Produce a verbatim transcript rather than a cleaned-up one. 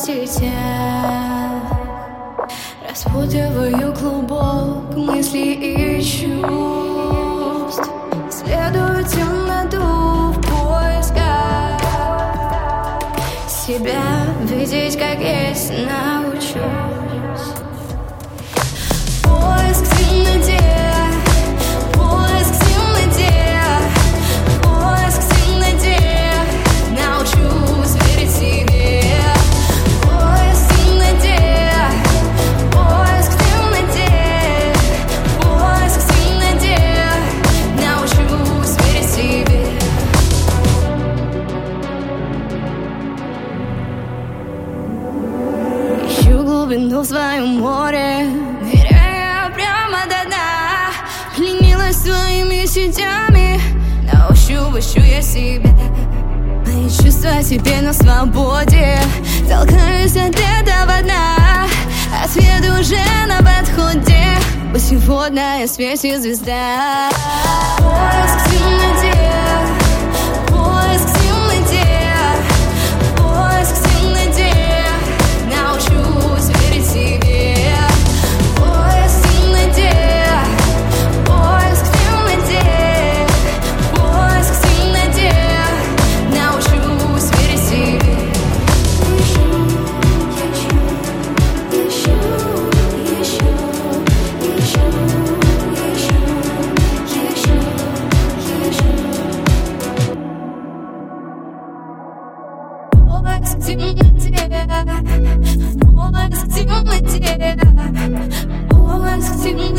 соцсетях. Распутываю клубок мыслей и чувств, следую темноту в поисках. Себя видеть как есть научусь. Поиск в темноте, поиск в темноте, поиск в темноте, научусь верить себе. Поиск в темноте, поиск в темноте, поиск в темноте, научусь верить себе. Ищу глубину в своем море, ныряя прямо до дна. Пленилась своими сетями, на ощупь ищу я себя. Мои чувства теперь на свободе, толкаюсь от этого дна. Ответ уже на подходе, пусть сегодня я светит звезда. Поиск в темноте, поиск в темноте, поиск в темноте, научусь верить себе. Поиск в темноте, поиск в темноте, поиск в темноте, научусь верить себе. Ищу, ищу, ищу, ищу, ищу, ищу, ищу, ищу. Поиск в темноте, поиск в темноте, поиск в темноте.